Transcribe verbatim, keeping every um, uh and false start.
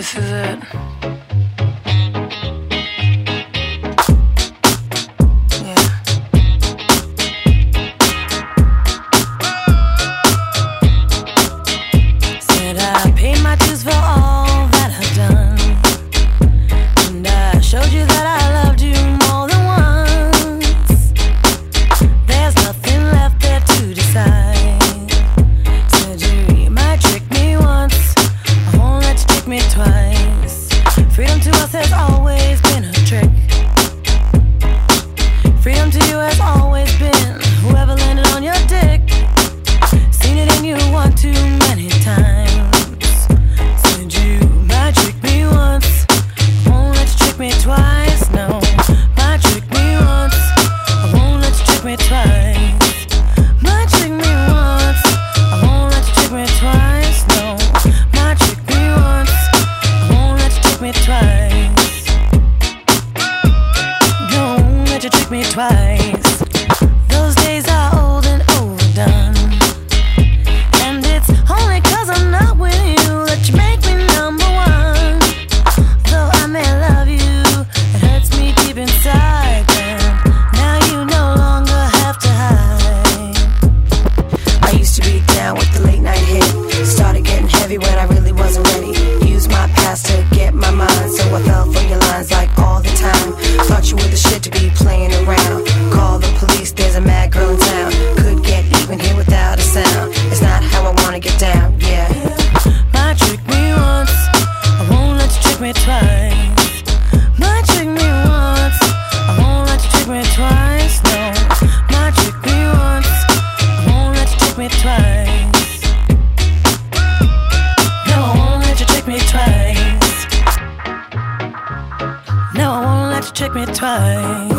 This is it. Freedom to us has always been a trick. Freedom to you has always been whoever landed on your dick. Seen it in you one too many times. Said you might trick me once, won't let you trick me twice. No, might trick me once, I won't let you trick me twice. Might trick me once, I won't let you trick me twice. No, might trick me once, I won't let you trick me twice. Don't let you trick me twice. Those days are old and overdone, and it's only cause I'm not with you that you make me number one. Though I may love you, it hurts me deep inside. And now you no longer have to hide. I used to be down with the late night hit. Started getting heavy when I really wasn't ready. Used my past to get my mind, so I fell for your lines like all the time. Thought you were the shit to be playing around. Call the police, there's a mad girl in town. Could get even here without a sound. It's not how I wanna get down, yeah. Might trick me once, I won't let you trick me twice. Might trick me once, I won't let you trick me twice. No, might trick me once, I won't let you trick me twice. No, I won't let you trick me twice. No, I won't let you trick me twice.